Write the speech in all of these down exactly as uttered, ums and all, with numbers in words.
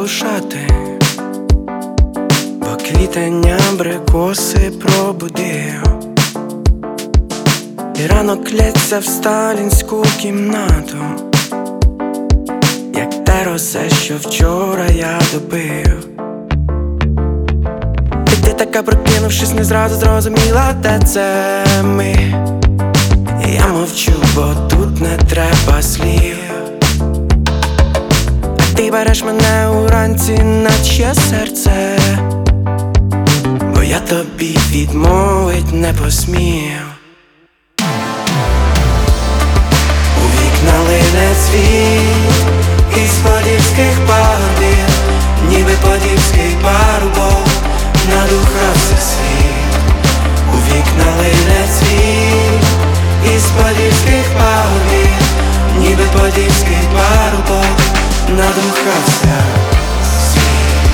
ушати, бо квітень абрикоси пробудив, і ранок лється в сталінську кімнату, як те розе, що вчора я добив. І ти така, прокинувшись, не зразу зрозуміла, де це ми. І я мовчу, бо тут не треба слів. А ти береш мене уранці, наче серце, бо я тобі відмовить не посмів. У вікна лине цвіт із подільських пагорбів, ніби подільський парубок надухав світ. У вікна лине цвіт із подільських пагорбів, ніби подільський парубок надухався світ.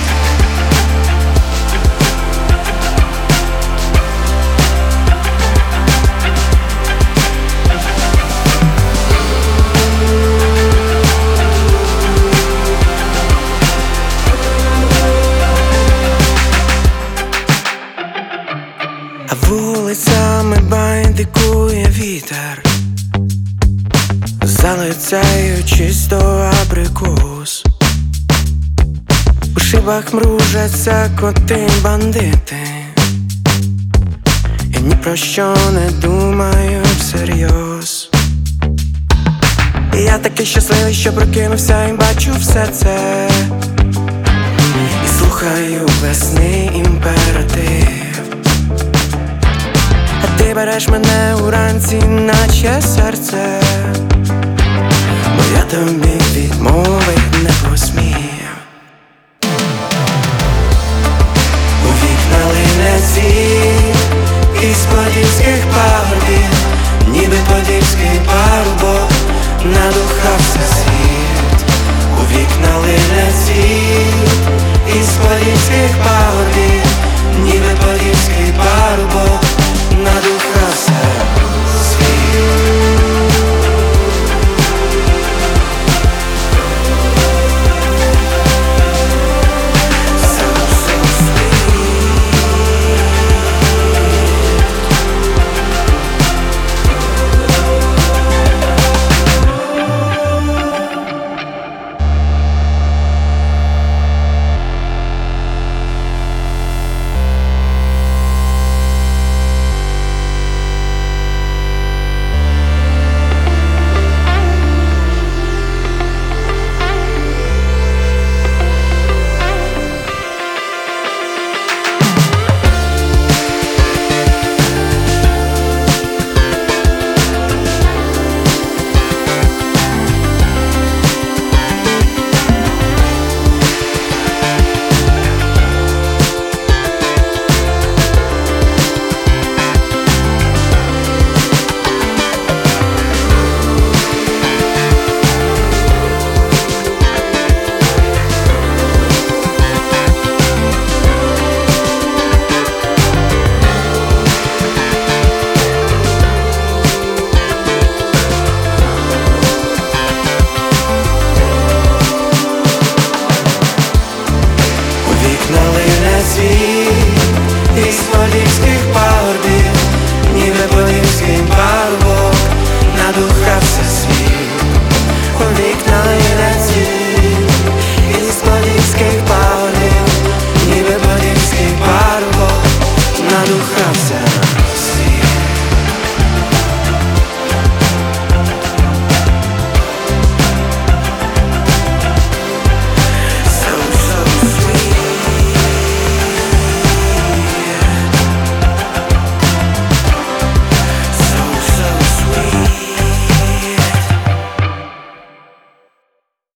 А вулицями байдикує вітер, залицяючись до абрикос. У шибах мружаться коти-бандити, і ні про що не думаю всерйоз. І я такий щасливий, що прокинувся і бачу все це, і слухаю весни імператив. А ти береш мене уранці, наче серце, бо я тобі відмовить не посмів. У вікна лине цвіт із подільських пагорбів, ніби подільський парубок надухався світ. У вікна лине цвіт із подільських пагорбів, ніби подільський парубок надухався.